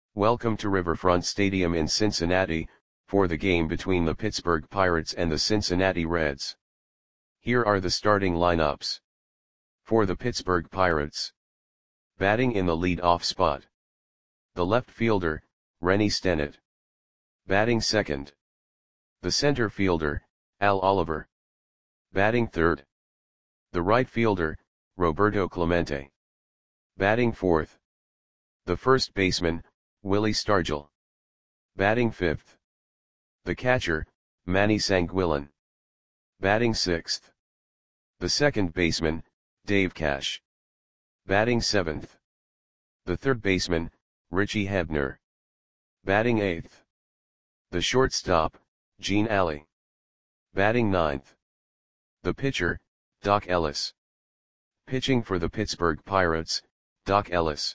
Welcome to Riverfront Stadium in Cincinnati, for the game between the Pittsburgh Pirates and the Cincinnati Reds. Here are the starting lineups. For the Pittsburgh Pirates. Batting in the lead-off spot. The left fielder, Rennie Stennett. Batting second. The center fielder, Al Oliver. Batting third. The right fielder, Roberto Clemente. Batting fourth. The first baseman, Willie Stargell. Batting fifth. The catcher, Manny Sanguillen. Batting sixth. The second baseman, Dave Cash. Batting seventh. The third baseman, Richie Hebner. Batting eighth. The shortstop, Gene Alley. Batting ninth. The pitcher, Doc Ellis. Pitching for the Pittsburgh Pirates, Doc Ellis.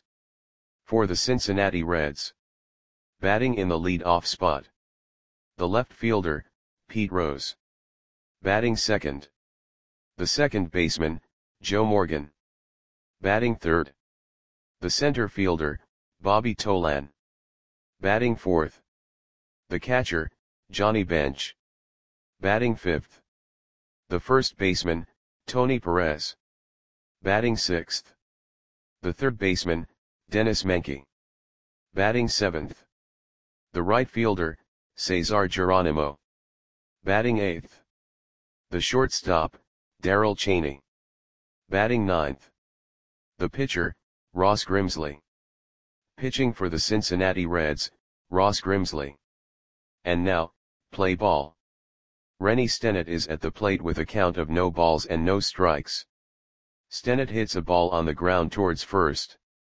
For the Cincinnati Reds. Batting in the lead-off spot. The left fielder, Pete Rose. Batting second. The second baseman, Joe Morgan. Batting third. The center fielder, Bobby Tolan. Batting fourth. The catcher, Johnny Bench. Batting fifth. The first baseman, Tony Perez. Batting sixth. The third baseman, Dennis Menke. Batting seventh. The right fielder, Cesar Geronimo. Batting eighth. The shortstop, Darrell Chaney. Batting ninth. The pitcher, Ross Grimsley. Pitching for the Cincinnati Reds, Ross Grimsley. And now, play ball. Rennie Stennett is at the plate with a count of no balls and no strikes. Stennett hits a ball on the ground towards first.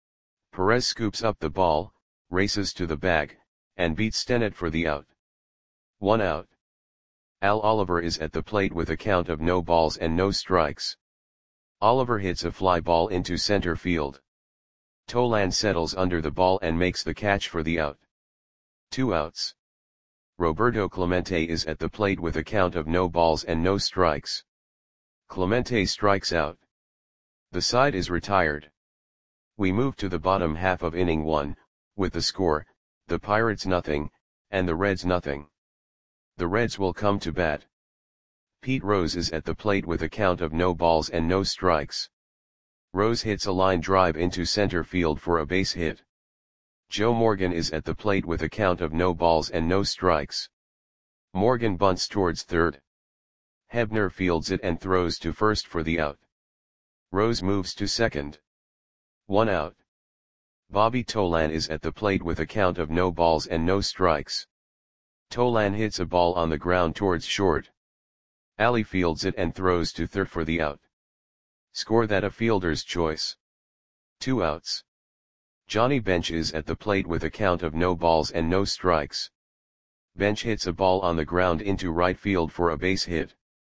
Perez scoops up the ball, races to the bag, and beats Stennett for the out. 1 out. Al Oliver is at the plate with a count of no balls and no strikes. Oliver hits a fly ball into center field. Tolan settles under the ball and makes the catch for the out. 2 outs. Roberto Clemente is at the plate with a count of no balls and no strikes. Clemente strikes out. The side is retired. We move to the bottom half of inning 1, with the score, the Pirates nothing, and the Reds nothing. The Reds will come to bat. Pete Rose is at the plate with a count of no balls and no strikes. Rose hits a line drive into center field for a base hit. Joe Morgan is at the plate with a count of no balls and no strikes. Morgan bunts towards third. Hebner fields it and throws to first for the out. Rose moves to second. 1 out. Bobby Tolan is at the plate with a count of no balls and no strikes. Tolan hits a ball on the ground towards short. Alley fields it and throws to third for the out. Score that a fielder's choice. 2 outs. Johnny Bench is at the plate with a count of no balls and no strikes. Bench hits a ball on the ground into right field for a base hit.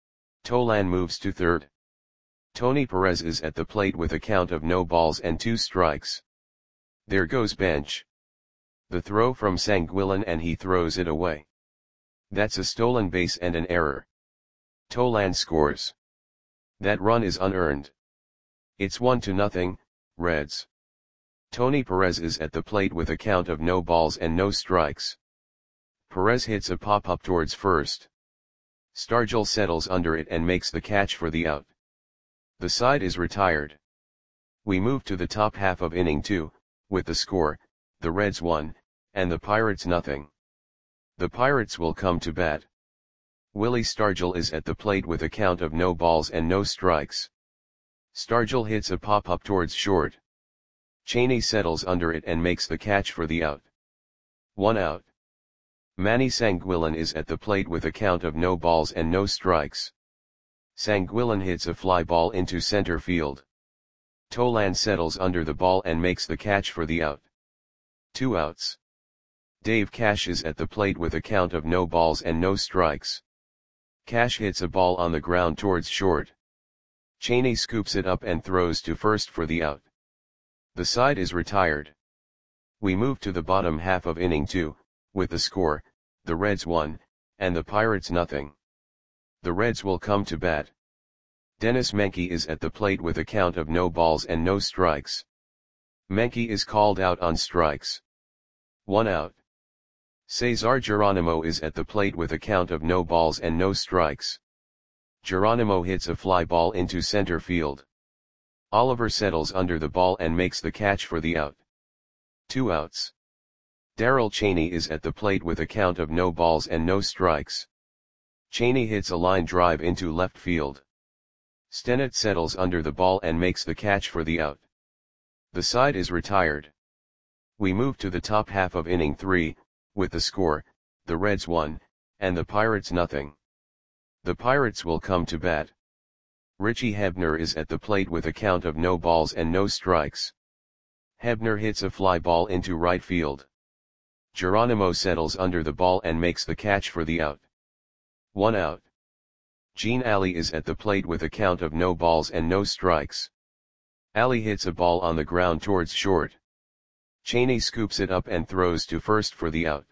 Tolan moves to third. Tony Perez is at the plate with a count of no balls and 2 strikes. There goes Bench. The throw from Sanguillen and he throws it away. That's a stolen base and an error. Tolan scores. That run is unearned. It's 1-0, Reds. Tony Perez is at the plate with a count of no balls and no strikes. Perez hits a pop-up towards first. Stargell settles under it and makes the catch for the out. The side is retired. We move to the top half of inning 2, with the score, the Reds 1, and the Pirates nothing. The Pirates will come to bat. Willie Stargell is at the plate with a count of no balls and no strikes. Stargell hits a pop-up towards short. Chaney settles under it and makes the catch for the out. 1 out. Manny Sanguillen is at the plate with a count of no balls and no strikes. Sanguillen hits a fly ball into center field. Tolan settles under the ball and makes the catch for the out. 2 outs. Dave Cash is at the plate with a count of no balls and no strikes. Cash hits a ball on the ground towards short. Chaney scoops it up and throws to first for the out. The side is retired. We move to the bottom half of inning 2, with the score, the Reds 1, and the Pirates nothing. The Reds will come to bat. Dennis Menke is at the plate with a count of no balls and no strikes. Menke is called out on strikes. 1 out. Cesar Geronimo is at the plate with a count of no balls and no strikes. Geronimo hits a fly ball into center field. Oliver settles under the ball and makes the catch for the out. 2 outs. Darrell Chaney is at the plate with a count of no balls and no strikes. Chaney hits a line drive into left field. Stennett settles under the ball and makes the catch for the out. The side is retired. We move to the top half of inning 3, with the score, the Reds 1, and the Pirates nothing. The Pirates will come to bat. Richie Hebner is at the plate with a count of no balls and no strikes. Hebner hits a fly ball into right field. Geronimo settles under the ball and makes the catch for the out. 1 out. Gene Alley is at the plate with a count of no balls and no strikes. Alley hits a ball on the ground towards short. Chaney scoops it up and throws to first for the out.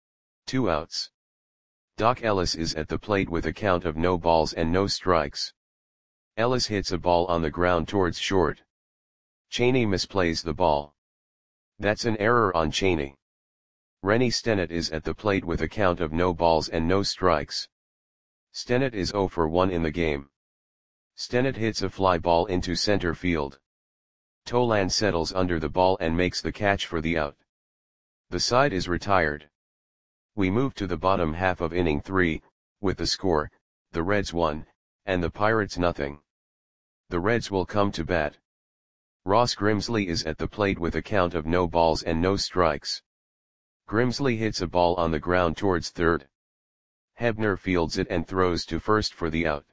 2 outs. Doc Ellis is at the plate with a count of no balls and no strikes. Ellis hits a ball on the ground towards short. Chaney misplays the ball. That's an error on Chaney. Rennie Stennett is at the plate with a count of no balls and no strikes. Stennett is 0 for 1 in the game. Stennett hits a fly ball into center field. Tolan settles under the ball and makes the catch for the out. The side is retired. We move to the bottom half of inning 3, with the score, the Reds 1, and the Pirates nothing. The Reds will come to bat. Ross Grimsley is at the plate with a count of no balls and no strikes. Grimsley hits a ball on the ground towards third. Hebner fields it and throws to first for the out.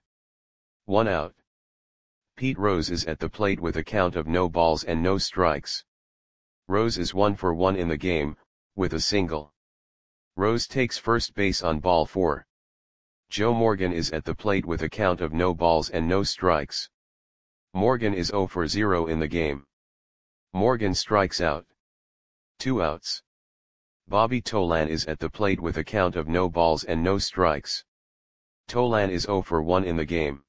1 out. Pete Rose is at the plate with a count of no balls and no strikes. Rose is 1 for 1 in the game, with a single. Rose takes first base on ball 4. Joe Morgan is at the plate with a count of no balls and no strikes. Morgan is 0 for 0 in the game. Morgan strikes out. 2 outs. Bobby Tolan is at the plate with a count of no balls and no strikes. Tolan is 0 for 1 in the game.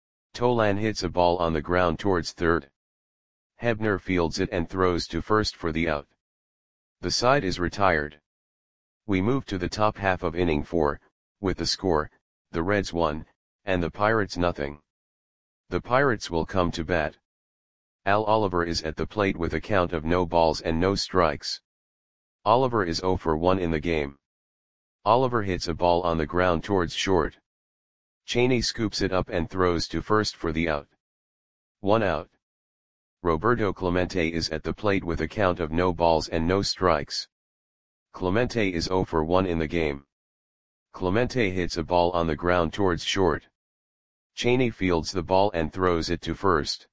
Tolan hits a ball on the ground towards third. Hebner fields it and throws to first for the out. The side is retired. We move to the top half of inning 4, with the score, the Reds 1, and the Pirates nothing. The Pirates will come to bat. Al Oliver is at the plate with a count of no balls and no strikes. Oliver is 0 for 1 in the game. Oliver hits a ball on the ground towards short. Chaney scoops it up and throws to first for the out. 1 out. Roberto Clemente is at the plate with a count of no balls and no strikes. Clemente is 0 for 1 in the game. Clemente hits a ball on the ground towards short. Chaney fields the ball and throws it to first.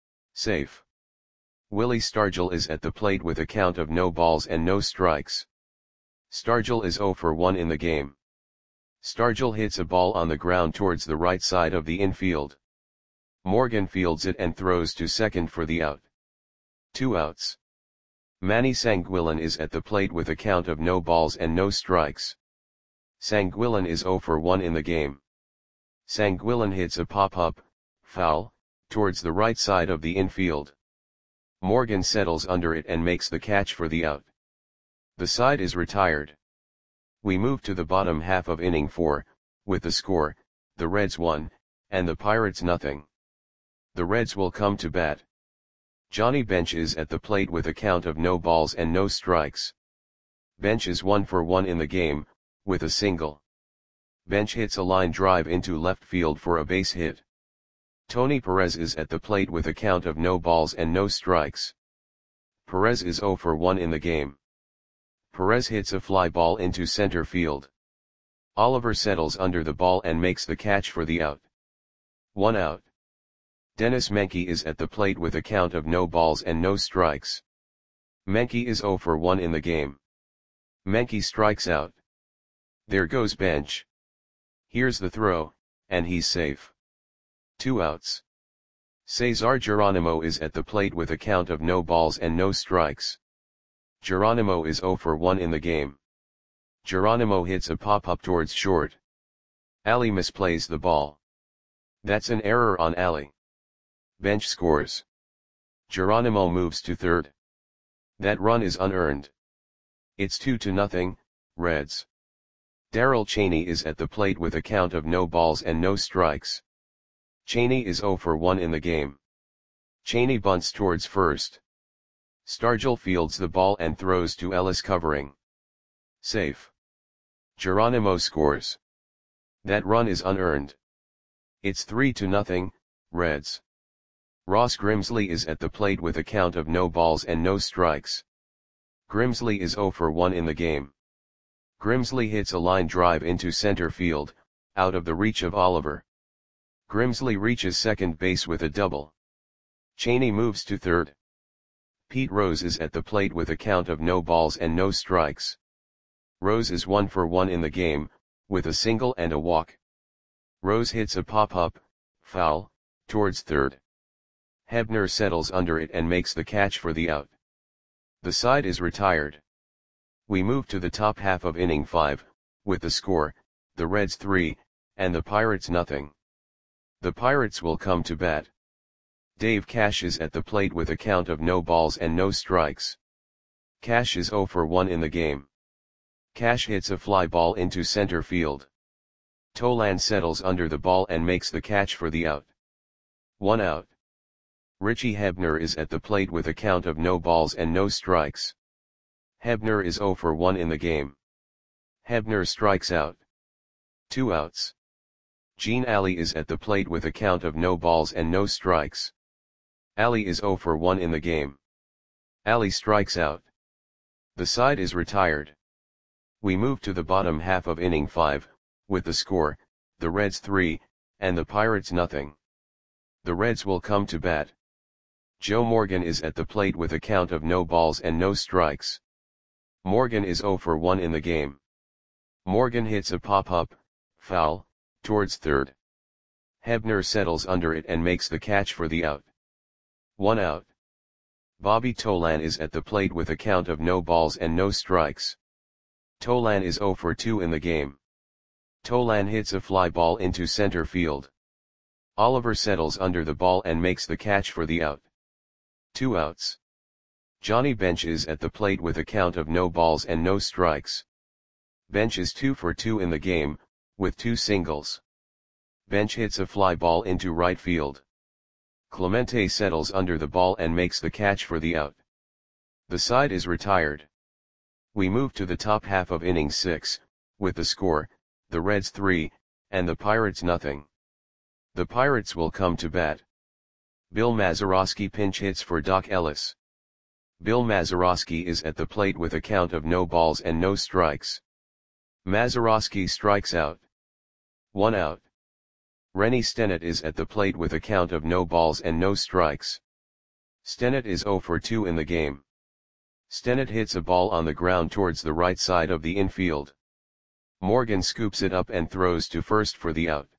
Safe. Willie Stargell is at the plate with a count of no balls and no strikes. Stargell is 0 for 1 in the game. Stargell hits a ball on the ground towards the right side of the infield. Morgan fields it and throws to second for the out. 2 outs. Manny Sanguillen is at the plate with a count of no balls and no strikes. Sanguillen is 0 for 1 in the game. Sanguillen hits a pop-up, foul, towards the right side of the infield. Morgan settles under it and makes the catch for the out. The side is retired. We move to the bottom half of inning 4, with the score, the Reds 1, and the Pirates nothing. The Reds will come to bat. Johnny Bench is at the plate with a count of no balls and no strikes. Bench is 1 for 1 in the game, with a single. Bench hits a line drive into left field for a base hit. Tony Perez is at the plate with a count of no balls and no strikes. Perez is 0 for 1 in the game. Perez hits a fly ball into center field. Oliver settles under the ball and makes the catch for the out. 1 out. Dennis Menke is at the plate with a count of no balls and no strikes. Menke is 0 for 1 in the game. Menke strikes out. There goes Bench. Here's the throw, and he's safe. 2 outs. Cesar Geronimo is at the plate with a count of no balls and no strikes. Geronimo is 0 for 1 in the game. Geronimo hits a pop-up towards short. Alley misplays the ball. That's an error on Alley. Bench scores. Geronimo moves to third. That run is unearned. It's 2-0, Reds. Darrell Chaney is at the plate with a count of no balls and no strikes. Chaney is 0 for 1 in the game. Chaney bunts towards first. Stargell fields the ball and throws to Ellis covering. Safe. Geronimo scores. That run is unearned. It's 3-0, Reds. Ross Grimsley is at the plate with a count of no balls and no strikes. Grimsley is 0 for 1 in the game. Grimsley hits a line drive into center field, out of the reach of Oliver. Grimsley reaches second base with a double. Chaney moves to third. Pete Rose is at the plate with a count of no balls and no strikes. Rose is 1 for 1 in the game, with a single and a walk. Rose hits a pop-up, foul, towards third. Hebner settles under it and makes the catch for the out. The side is retired. We move to the top half of inning 5, with the score, the Reds 3, and the Pirates nothing. The Pirates will come to bat. Dave Cash is at the plate with a count of no balls and no strikes. Cash is 0 for 1 in the game. Cash hits a fly ball into center field. Tolan settles under the ball and makes the catch for the out. 1 out. Richie Hebner is at the plate with a count of no balls and no strikes. Hebner is 0 for 1 in the game. Hebner strikes out. 2 outs. Gene Alley is at the plate with a count of no balls and no strikes. Alley is 0 for 1 in the game. Alley strikes out. The side is retired. We move to the bottom half of inning 5, with the score, the Reds 3, and the Pirates nothing. The Reds will come to bat. Joe Morgan is at the plate with a count of no balls and no strikes. Morgan is 0 for 1 in the game. Morgan hits a pop-up, foul, towards third. Hebner settles under it and makes the catch for the out. 1 out. Bobby Tolan is at the plate with a count of no balls and no strikes. Tolan is 0 for 2 in the game. Tolan hits a fly ball into center field. Oliver settles under the ball and makes the catch for the out. 2 outs. Johnny Bench is at the plate with a count of no balls and no strikes. Bench is 2 for 2 in the game, with 2 singles. Bench hits a fly ball into right field. Clemente settles under the ball and makes the catch for the out. The side is retired. We move to the top half of inning 6, with the score, the Reds 3, and the Pirates nothing. The Pirates will come to bat. Bill Mazeroski pinch hits for Doc Ellis. Bill Mazeroski is at the plate with a count of no balls and no strikes. Mazeroski strikes out. 1 out. Rennie Stennett is at the plate with a count of no balls and no strikes. Stennett is 0 for 2 in the game. Stennett hits a ball on the ground towards the right side of the infield. Morgan scoops it up and throws to first for the out.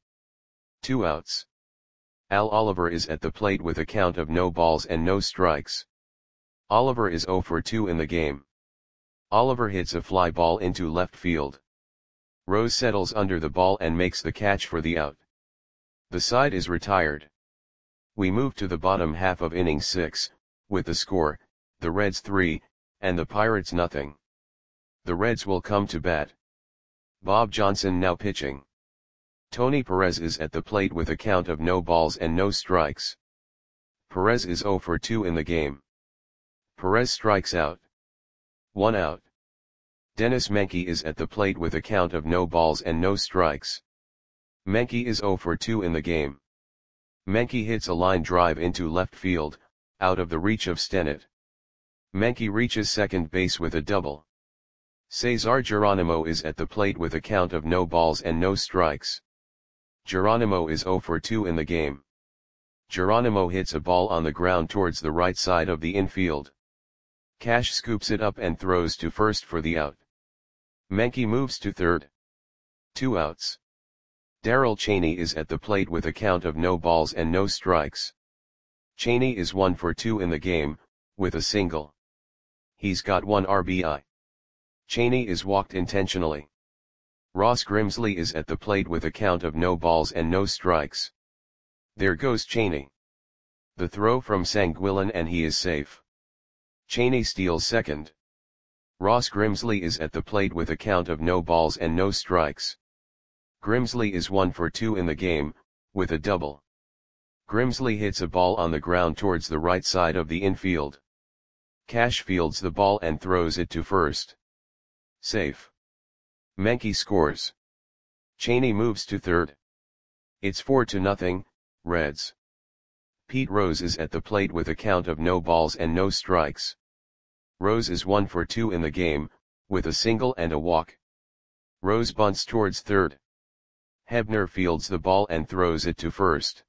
2 outs. Al Oliver is at the plate with a count of no balls and no strikes. Oliver is 0 for 2 in the game. Oliver hits a fly ball into left field. Rose settles under the ball and makes the catch for the out. The side is retired. We move to the bottom half of inning 6, with the score, the Reds 3, and the Pirates nothing. The Reds will come to bat. Bob Johnson now pitching. Tony Perez is at the plate with a count of no balls and no strikes. Perez is 0 for 2 in the game. Perez strikes out. 1 out. Dennis Menke is at the plate with a count of no balls and no strikes. Menke is 0 for 2 in the game. Menke hits a line drive into left field, out of the reach of Stennett. Menke reaches second base with a double. Cesar Geronimo is at the plate with a count of no balls and no strikes. Geronimo is 0 for 2 in the game. Geronimo hits a ball on the ground towards the right side of the infield. Cash scoops it up and throws to first for the out. Menke moves to third. 2 outs. Darrell Chaney is at the plate with a count of no balls and no strikes. Chaney is 1 for 2 in the game, with a single. He's got 1 RBI. Chaney is walked intentionally. Ross Grimsley is at the plate with a count of no balls and no strikes. There goes Chaney. The throw from Sanguillen and he is safe. Chaney steals second. Ross Grimsley is at the plate with a count of no balls and no strikes. Grimsley is 1 for 2 in the game, with a double. Grimsley hits a ball on the ground towards the right side of the infield. Cash fields the ball and throws it to first. Safe. Menke scores. Cheney moves to third. It's 4-0, Reds. Pete Rose is at the plate with a count of no balls and no strikes. Rose is 1 for 2 in the game, with a single and a walk. Rose bunts towards third. Hebner fields the ball and throws it to first.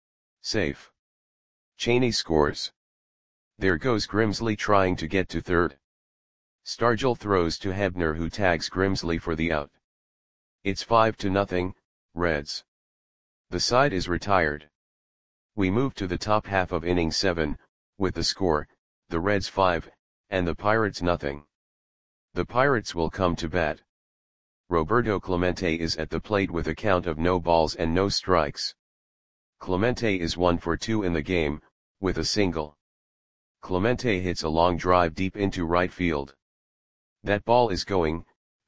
Safe. Cheney scores. There goes Grimsley trying to get to third. Stargell throws to Hebner, who tags Grimsley for the out. It's 5-0, Reds. The side is retired. We move to the top half of inning 7, with the score, the Reds 5, and the Pirates nothing. The Pirates will come to bat. Roberto Clemente is at the plate with a count of no balls and no strikes. Clemente is 1 for 2 in the game, with a single. Clemente hits a long drive deep into right field. That ball is going,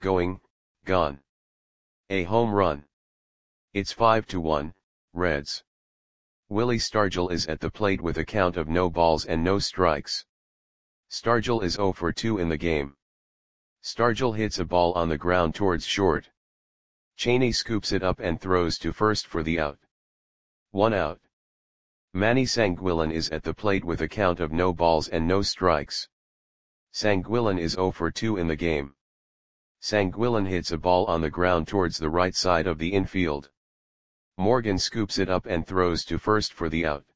gone. A home run. It's 5-1, Reds. Willie Stargell is at the plate with a count of no balls and no strikes. Stargell is 0 for 2 in the game. Stargell hits a ball on the ground towards short. Cheney scoops it up and throws to first for the out. 1 out. Manny Sanguillen is at the plate with a count of no balls and no strikes. Sanguillen is 0 for 2 in the game. Sanguillen hits a ball on the ground towards the right side of the infield. Morgan scoops it up and throws to first for the out.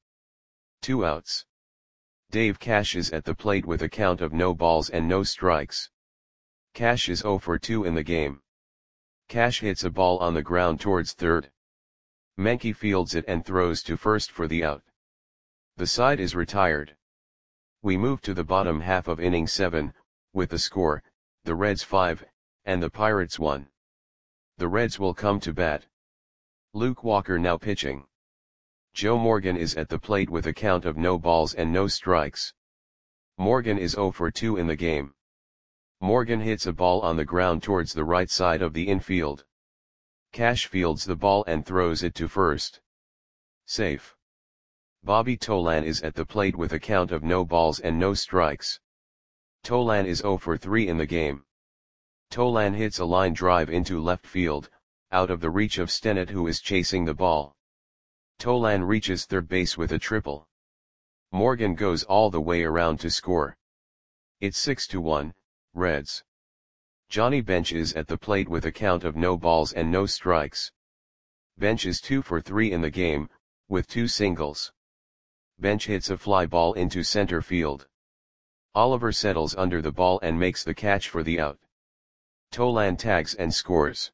2 outs. Dave Cash is at the plate with a count of no balls and no strikes. Cash is 0 for 2 in the game. Cash hits a ball on the ground towards third. Menke fields it and throws to first for the out. The side is retired. We move to the bottom half of inning 7, with the score, the Reds 5, and the Pirates 1. The Reds will come to bat. Luke Walker now pitching. Joe Morgan is at the plate with a count of no balls and no strikes. Morgan is 0 for 2 in the game. Morgan hits a ball on the ground towards the right side of the infield. Cash fields the ball and throws it to first. Safe. Bobby Tolan is at the plate with a count of no balls and no strikes. Tolan is 0 for 3 in the game. Tolan hits a line drive into left field, out of the reach of Stennett, who is chasing the ball. Tolan reaches third base with a triple. Morgan goes all the way around to score. It's 6-1, Reds. Johnny Bench is at the plate with a count of no balls and no strikes. Bench is 2 for 3 in the game, with 2 singles. Bench hits a fly ball into center field. Oliver settles under the ball and makes the catch for the out. Tolan tags and scores.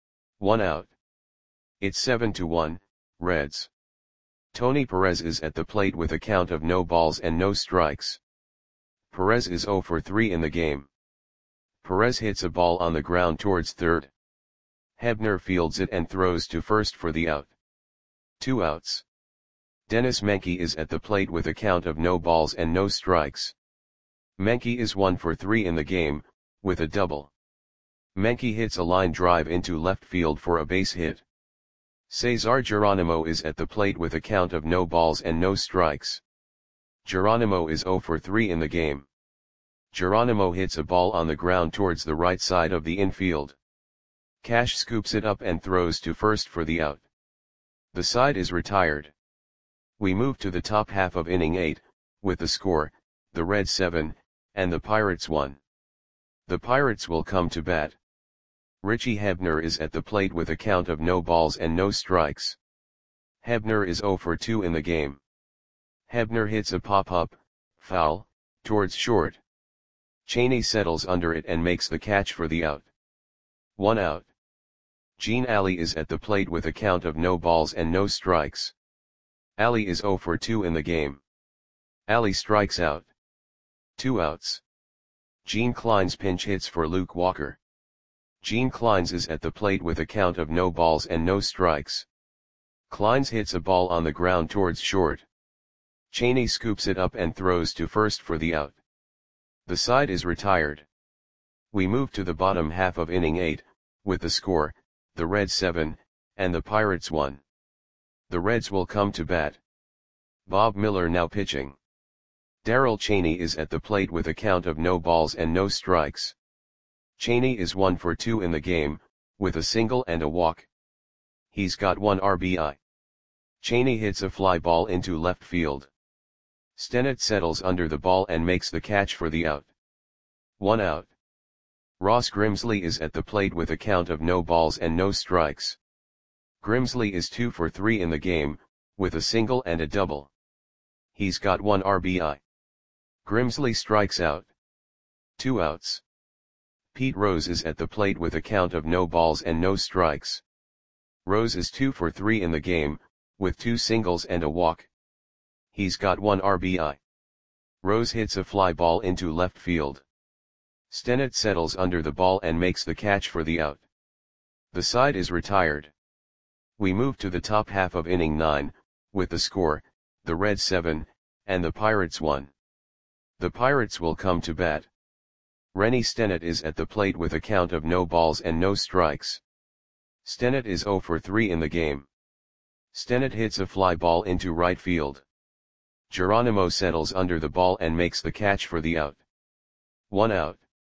1 out. It's 7-1, Reds. Tony Perez is at the plate with a count of no balls and no strikes. Perez is 0 for 3 in the game. Perez hits a ball on the ground towards third. Hebner fields it and throws to first for the out. 2 outs. Dennis Menke is at the plate with a count of no balls and no strikes. Menke is 1 for 3 in the game, with a double. Menke hits a line drive into left field for a base hit. Cesar Geronimo is at the plate with a count of no balls and no strikes. Geronimo is 0 for 3 in the game. Geronimo hits a ball on the ground towards the right side of the infield. Cash scoops it up and throws to first for the out. The side is retired. We move to the top half of inning 8, with the score, the Reds 7, and the Pirates 1. The Pirates will come to bat. Richie Hebner is at the plate with a count of no balls and no strikes. Hebner is 0 for 2 in the game. Hebner hits a pop-up, foul, towards short. Cheney settles under it and makes the catch for the out. 1 out. Gene Alley is at the plate with a count of no balls and no strikes. Alley is 0 for 2 in the game. Alley strikes out. 2 outs. Gene Kleins pinch hits for Luke Walker. Gene Kleins is at the plate with a count of no balls and no strikes. Kleins hits a ball on the ground towards short. Cheney scoops it up and throws to first for the out. The side is retired. We move to the bottom half of inning 8, with the score, the Reds 7, and the Pirates 1. The Reds will come to bat. Bob Miller now pitching. Darrell Chaney is at the plate with a count of no balls and no strikes. Chaney is 1 for 2 in the game, with a single and a walk. He's got 1 RBI. Chaney hits a fly ball into left field. Stennett settles under the ball and makes the catch for the out. 1 out. Ross Grimsley is at the plate with a count of no balls and no strikes. Grimsley is 2 for 3 in the game, with a single and a double. He's got 1 RBI. Grimsley strikes out. 2 outs. Pete Rose is at the plate with a count of no balls and no strikes. Rose is 2 for 3 in the game, with 2 singles and a walk. He's got 1 RBI. Rose hits a fly ball into left field. Stennett settles under the ball and makes the catch for the out. The side is retired. We move to the top half of inning 9, with the score, the Reds 7, and the Pirates 1. The Pirates will come to bat. Rennie Stennett is at the plate with a count of no balls and no strikes. Stennett is 0 for 3 in the game. Stennett hits a fly ball into right field. Geronimo settles under the ball and makes the catch for the out. 1 out.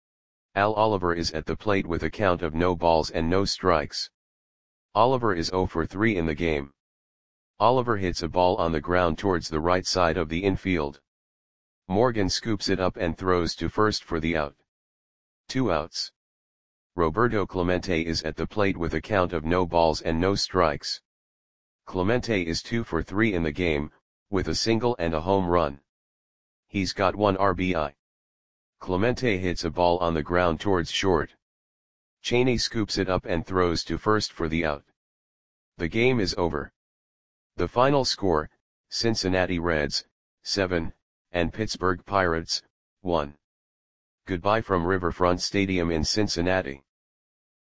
Al Oliver is at the plate with a count of no balls and no strikes. Oliver is 0 for 3 in the game. Oliver hits a ball on the ground towards the right side of the infield. Morgan scoops it up and throws to first for the out. 2 outs. Roberto Clemente is at the plate with a count of no balls and no strikes. Clemente is 2 for 3 in the game, with a single and a home run. He's got 1 RBI. Clemente hits a ball on the ground towards short. Chaney scoops it up and throws to first for the out. The game is over. The final score, Cincinnati Reds, 7, and Pittsburgh Pirates, 1. Goodbye from Riverfront Stadium in Cincinnati.